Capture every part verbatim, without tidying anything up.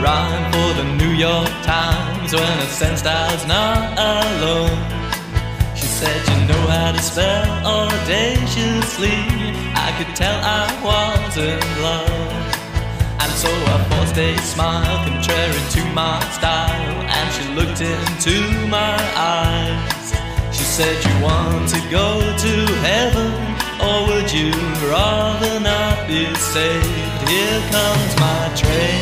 rhyme for the New York Times when I sensed I was not alone. She said, you know how to spell audaciously. I could tell I was in love. And so I forced a smile contrary to my style, and she looked into my eyes. She said, you want to go to heaven, or would you rather not be saved? Here comes my train.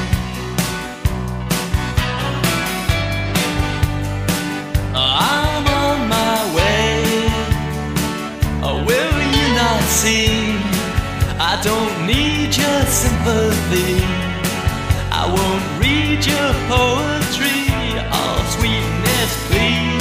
I'm on my way. Oh, will you not see? I don't need your sympathy. I won't read your poetry. Oh, sweetness, please.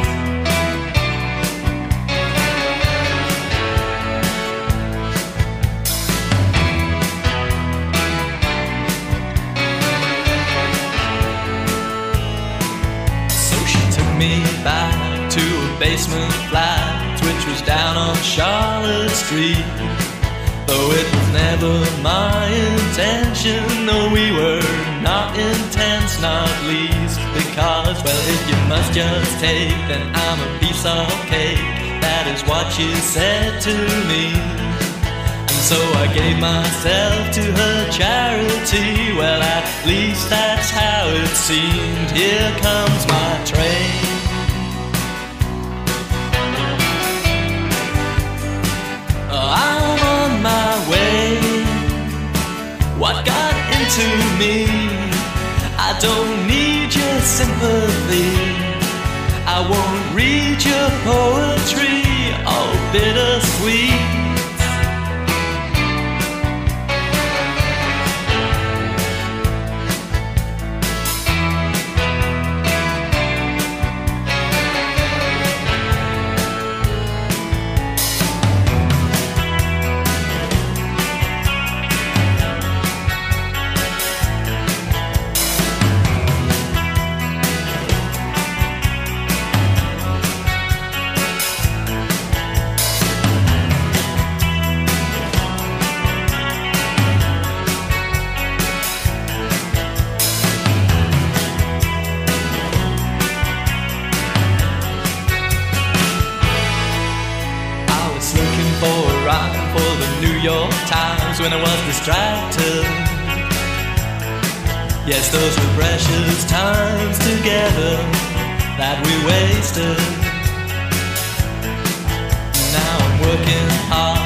Me back to a basement flat which was down on Charlotte Street. Though it was never my intention, no, we were not intense, not least because, well, if you must just take, then I'm a piece of cake. That is what you said to me. And so I gave myself to her charity. Well, at least that's how it seemed. Here comes my train. I'm on my way. What got into me? I don't need your sympathy. I won't read your poetry. Oh, bittersweet. For a rhyme for the New York Times when I was distracted. Yes, those were precious times together that we wasted. Now I'm working hard